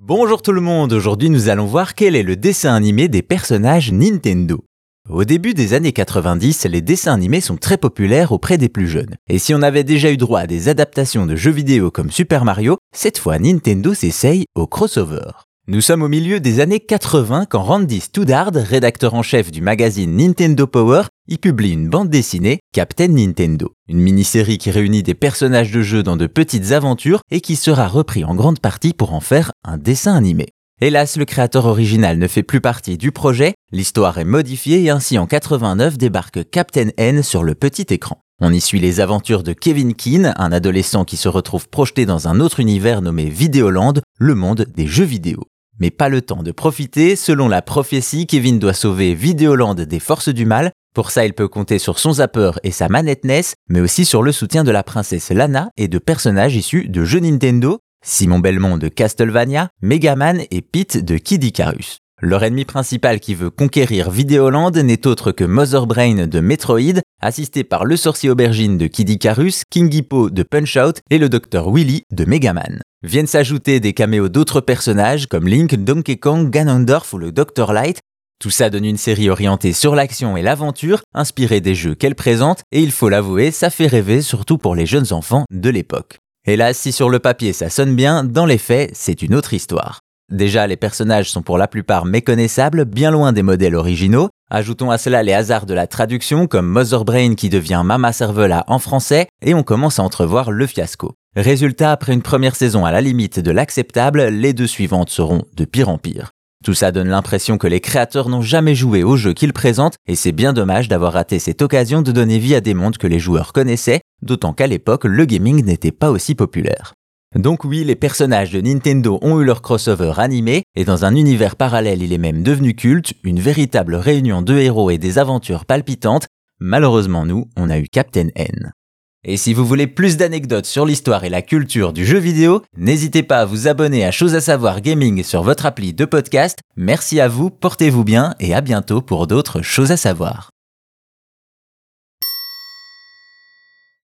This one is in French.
Bonjour tout le monde, aujourd'hui nous allons voir quel est le dessin animé des personnages Nintendo. Au début des années 90, les dessins animés sont très populaires auprès des plus jeunes. Et si on avait déjà eu droit à des adaptations de jeux vidéo comme Super Mario, cette fois Nintendo s'essaye au crossover. Nous sommes au milieu des années 80 quand Randy Stoddard, rédacteur en chef du magazine Nintendo Power, y publie une bande dessinée, Captain Nintendo. Une mini-série qui réunit des personnages de jeu dans de petites aventures et qui sera repris en grande partie pour en faire un dessin animé. Hélas, le créateur original ne fait plus partie du projet, l'histoire est modifiée et ainsi en 89 débarque Captain N sur le petit écran. On y suit les aventures de Kevin Keane, un adolescent qui se retrouve projeté dans un autre univers nommé Videoland, le monde des jeux vidéo. Mais pas le temps de profiter, selon la prophétie, Kevin doit sauver Videoland des forces du mal. Pour ça, il peut compter sur son zapper et sa manette NES, mais aussi sur le soutien de la princesse Lana et de personnages issus de jeux Nintendo, Simon Belmont de Castlevania, Megaman et Pete de Kid Icarus. Leur ennemi principal qui veut conquérir Videoland n'est autre que Mother Brain de Metroid, assisté par le sorcier aubergine de Kid Icarus, King Hippo de Punch-Out et le Dr Willy de Megaman. Viennent s'ajouter des caméos d'autres personnages comme Link, Donkey Kong, Ganondorf ou le Dr Light. Tout ça donne une série orientée sur l'action et l'aventure, inspirée des jeux qu'elle présente, et il faut l'avouer, ça fait rêver surtout pour les jeunes enfants de l'époque. Hélas, si sur le papier ça sonne bien, dans les faits, c'est une autre histoire. Déjà, les personnages sont pour la plupart méconnaissables, bien loin des modèles originaux. Ajoutons à cela les hasards de la traduction, comme Mother Brain qui devient Mama Cervella en français, et on commence à entrevoir le fiasco. Résultat, après une première saison à la limite de l'acceptable, les deux suivantes seront de pire en pire. Tout ça donne l'impression que les créateurs n'ont jamais joué au jeu qu'ils présentent, et c'est bien dommage d'avoir raté cette occasion de donner vie à des mondes que les joueurs connaissaient, d'autant qu'à l'époque, le gaming n'était pas aussi populaire. Donc oui, les personnages de Nintendo ont eu leur crossover animé, et dans un univers parallèle il est même devenu culte, une véritable réunion de héros et des aventures palpitantes. Malheureusement nous, on a eu Captain N. Et si vous voulez plus d'anecdotes sur l'histoire et la culture du jeu vidéo, n'hésitez pas à vous abonner à Chose à savoir Gaming sur votre appli de podcast. Merci à vous, portez-vous bien et à bientôt pour d'autres choses à savoir.